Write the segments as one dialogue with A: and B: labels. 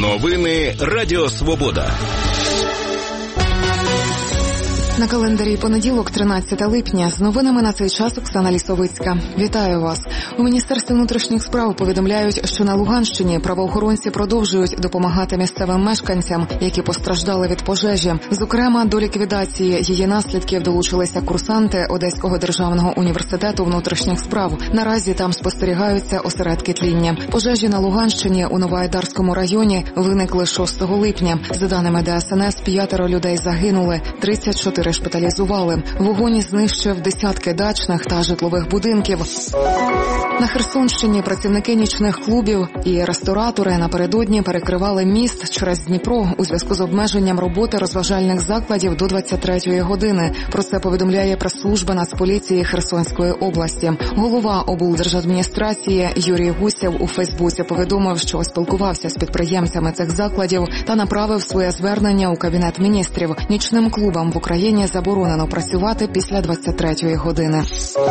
A: Новини Радіо Свобода.
B: На календарі понеділок, 13 липня. З новинами на цей час Оксана Лісовицька. Вітаю вас. У Міністерстві внутрішніх справ повідомляють, що на Луганщині правоохоронці продовжують допомагати місцевим мешканцям, які постраждали від пожежі. Зокрема, до ліквідації її наслідків долучилися курсанти Одеського державного університету внутрішніх справ. Наразі там спостерігаються осередки тління. Пожежі на Луганщині у Новоайдарському районі виникли 6 липня. За даними ДСНС, 5 людей загинули, 34 шпиталізували. Вогонь знищив десятки дачних та житлових будинків. На Херсонщині працівники нічних клубів і ресторатори напередодні перекривали міст через Дніпро у зв'язку з обмеженням роботи розважальних закладів до 23-ї години. Про це повідомляє прес-служба Нацполіції Херсонської області. Голова облдержадміністрації Юрій Гусєв у Фейсбуці повідомив, що спілкувався з підприємцями цих закладів та направив своє звернення у Кабінет міністрів. Нічним клубам в Україні заборонено працювати після 23-ї години.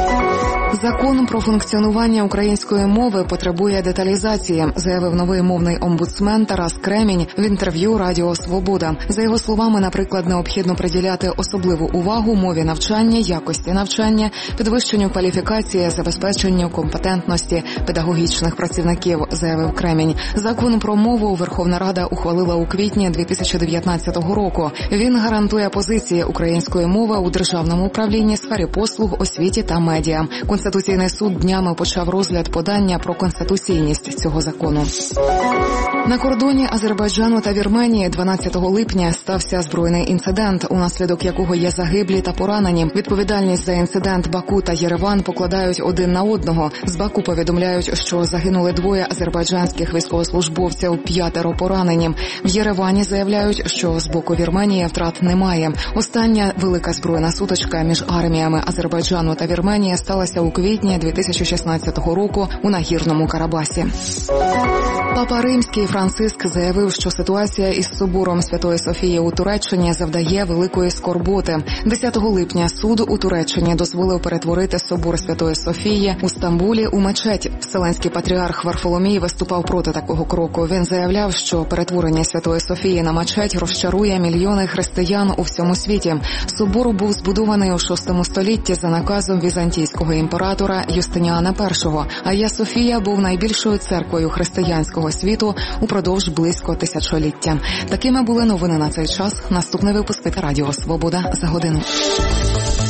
B: Закон про функціонування української мови потребує деталізації, заявив новий мовний омбудсмен Тарас Кремінь в інтерв'ю Радіо Свобода. За його словами, наприклад, необхідно приділяти особливу увагу мові навчання, якості навчання, підвищенню кваліфікації, забезпеченню компетентності педагогічних працівників, заявив Кремінь. Закон про мову Верховна Рада ухвалила у квітні 2019 року. Він гарантує позиції української мови у державному управлінні, сфері послуг, освіті та медіа. Конституційний суд днями почав розгляд подання про конституційність цього закону. На кордоні Азербайджану та Вірменії 12 липня стався збройний інцидент, унаслідок якого є загиблі та поранені. Відповідальність за інцидент Баку та Єреван покладають один на одного. З Баку повідомляють, що загинули 2 азербайджанських військовослужбовців, 5 поранені. В Єревані заявляють, що з боку Вірменії втрат немає. Остання велика збройна сутичка між арміями Азербайджану та Вірменії сталася у квітні 2016 року у Нагірному Карабасі. Папа Римський Франциск заявив, що ситуація із собором Святої Софії у Туреччині завдає великої скорботи. 10 липня суд у Туреччині дозволив перетворити собор Святої Софії у Стамбулі у мечеть. Вселенський патріарх Варфоломій виступав проти такого кроку. Він заявляв, що перетворення Святої Софії на мечеть розчарує мільйони християн у всьому світі. Собор був збудований у 6 столітті за наказом візантійського імператора Юстиніана І, а Ая Софія був найбільшою церквою християнського світу упродовж близько тисячоліття. Такими були новини на цей час. Наступний випуск від Радіо Свобода за годину.